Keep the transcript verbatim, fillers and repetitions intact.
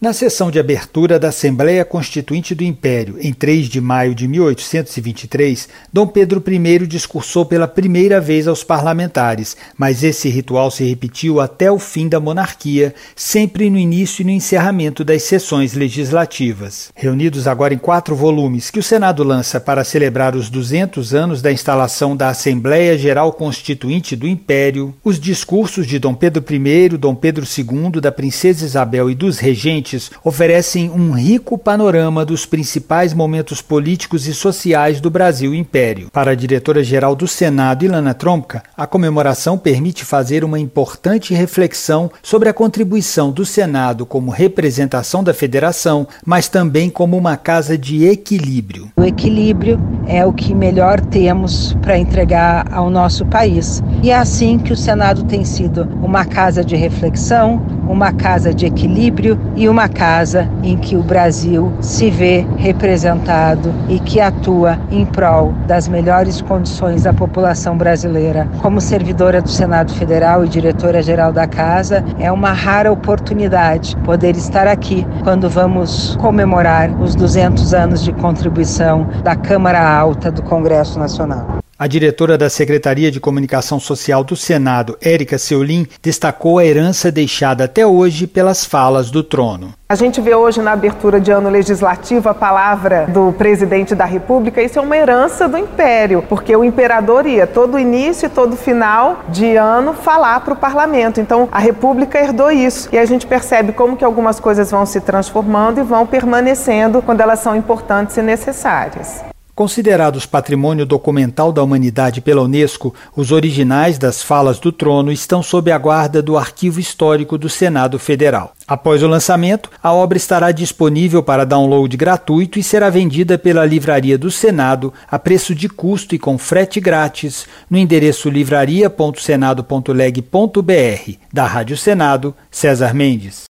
Na sessão de abertura da Assembleia Constituinte do Império, em três de maio de mil oitocentos e vinte e três, Dom Pedro I discursou pela primeira vez aos parlamentares, mas esse ritual se repetiu até o fim da monarquia, sempre no início e no encerramento das sessões legislativas. Reunidos agora em quatro volumes que o Senado lança para celebrar os duzentos anos da instalação da Assembleia Geral Constituinte do Império, os discursos de Dom Pedro I, Dom Pedro segundo, da Princesa Isabel e dos regentes oferecem um rico panorama dos principais momentos políticos e sociais do Brasil Império. Para a diretora-geral do Senado, Ilana Tromka, a comemoração permite fazer uma importante reflexão sobre a contribuição do Senado como representação da Federação, mas também como uma casa de equilíbrio. O equilíbrio é o que melhor temos para entregar ao nosso país. E é assim que o Senado tem sido uma casa de reflexão, uma casa de equilíbrio e uma casa em que o Brasil se vê representado e que atua em prol das melhores condições da população brasileira. Como servidora do Senado Federal e diretora-geral da casa, é uma rara oportunidade poder estar aqui quando vamos comemorar os duzentos anos de contribuição da Câmara Alta do Congresso Nacional. A diretora da Secretaria de Comunicação Social do Senado, Érica Seulin, destacou a herança deixada até hoje pelas falas do trono. A gente vê hoje na abertura de ano legislativo a palavra do presidente da República. Isso é uma herança do Império, porque o imperador ia todo início e todo final de ano falar para o parlamento. Então a República herdou isso e a gente percebe como que algumas coisas vão se transformando e vão permanecendo quando elas são importantes e necessárias. Considerados patrimônio documental da humanidade pela Unesco, os originais das falas do trono estão sob a guarda do Arquivo Histórico do Senado Federal. Após o lançamento, a obra estará disponível para download gratuito e será vendida pela Livraria do Senado a preço de custo e com frete grátis no endereço livraria ponto senado ponto leg ponto br. Da Rádio Senado, César Mendes.